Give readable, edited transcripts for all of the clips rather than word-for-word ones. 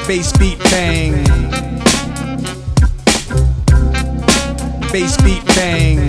Bass beat bang. Bass beat bang.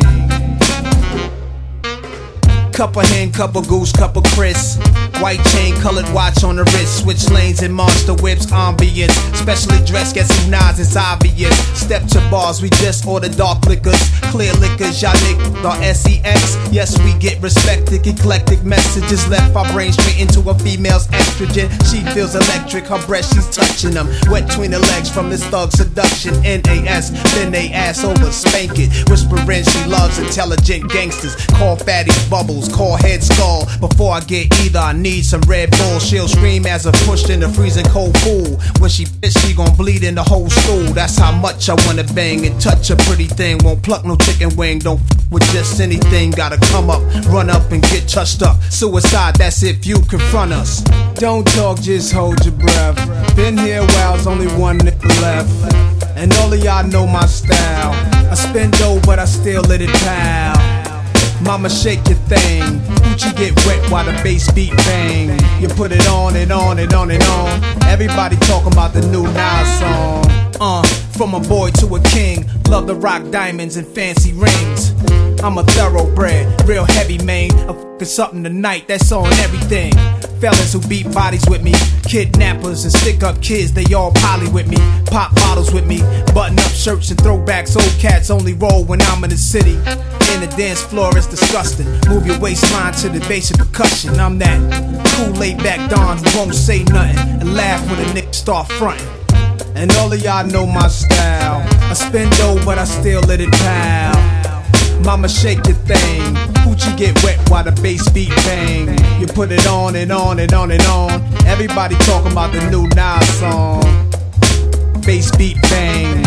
Cup of hen, cup of goose, cup of Chris. White chain, colored watch on the wrist. Switch lanes and monster whips, ambience. Specially dressed, get some nods, it's obvious. Step to bars, we just order dark liquors. Clear liquors, y'all niggas are SEX. Yes, we get respected, eclectic messages. Left our brain straight into a female's estrogen. She feels electric, her breast, she's touching them. Wet between the legs from this thug seduction. NAS, then they ass over, spank it. Whispering she loves intelligent gangsters. Call fatties bubbles, call head skull. Before I get either, I need some Red Bull. She'll scream as if pushed in a freezing cold pool. When she pissed, she gon' bleed in the whole stool. That's how much I wanna bang and touch a pretty thing. Won't pluck no chicken wing, don't f with just anything. Gotta come up, run up and get touched up. Suicide, that's if you confront us. Don't talk, just hold your breath. Been here a while, there's only one nigga left. And all of y'all know my style. I spin dough, but I still let it pal. Mama, shake your thing. Hoochie get wet while the bass beat bang. You put it on and on and on and on. Everybody talking about the new Nas song. From a boy to a king. Love to rock diamonds and fancy rings. I'm a thoroughbred, real heavy man. I'm f***ing something tonight, that's on everything. Fellas who beat bodies with me, kidnappers and stick up kids, they all poly with me. Pop bottles with me, button up shirts and throwbacks. Old cats only roll when I'm in the city. In the dance floor, it's disgusting. Move your waistline to the basic percussion. I'm that cool laid back Don who won't say nothing and laugh when a nigga start frontin'. And all of y'all know my style. I spin dough, but I still let it pal. Mama, shake your thing. Hoochie get wet while the bass beat bang. You put it on and on and on and on. Everybody talking about the new Nas song. Bass beat bang.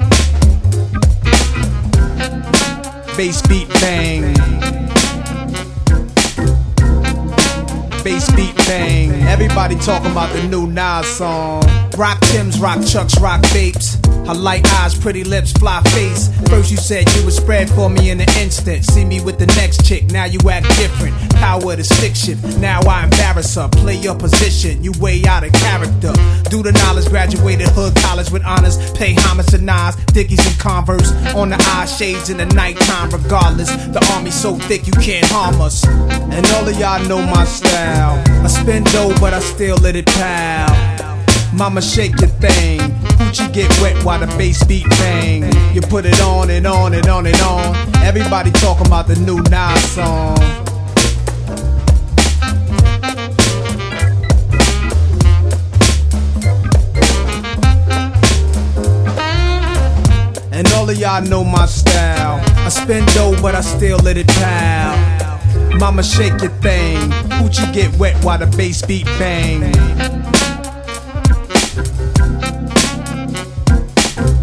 Bass beat bang. Bass beat bang. Everybody talking about the new Nas song. Rock Tims, rock Chucks, rock Vapes. Her light eyes, pretty lips, fly face. First you said you would spread for me in an instant. See me with the next chick, now you act different. Power to stick shift, now I embarrass her. Play your position, you way out of character. Do the knowledge, graduated hood college with honors. Pay homage to Nas, Dickies and Converse. On the eye shades in the nighttime regardless. The army so thick you can't harm us. And all of y'all know my style. I spin dough but I still let it pal. Mama, shake your thing. Hoochie get wet while the bass beat bang. You put it on and on and on and on. Everybody talking about the new Nas song. And all of y'all know my style. I spin dough but I still let it pal. Mama, shake your thing. Hoochie get wet while the bass beat bang.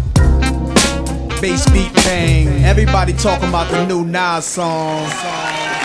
Bass beat bang. Everybody talking about the new Nas song.